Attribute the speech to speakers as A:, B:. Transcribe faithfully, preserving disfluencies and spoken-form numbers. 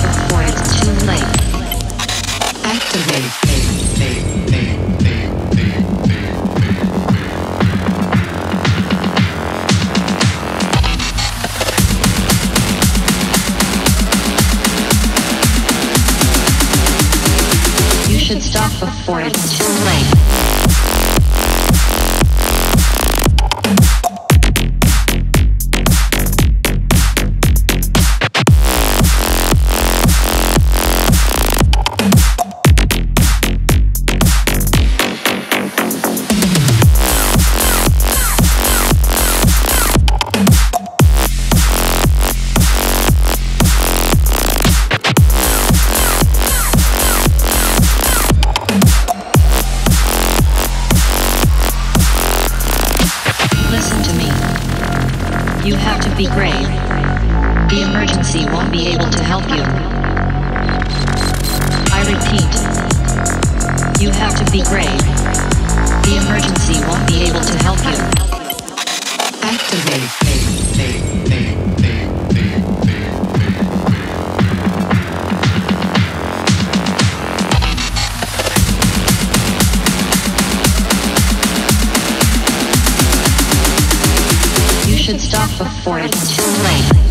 A: before it's too late. Activate. You should stop before it's too late. You have to be brave. The emergency won't be able to help you. I repeat. You have to be brave. The emergency won't be able to help you. Activate. You should stop before it's too late.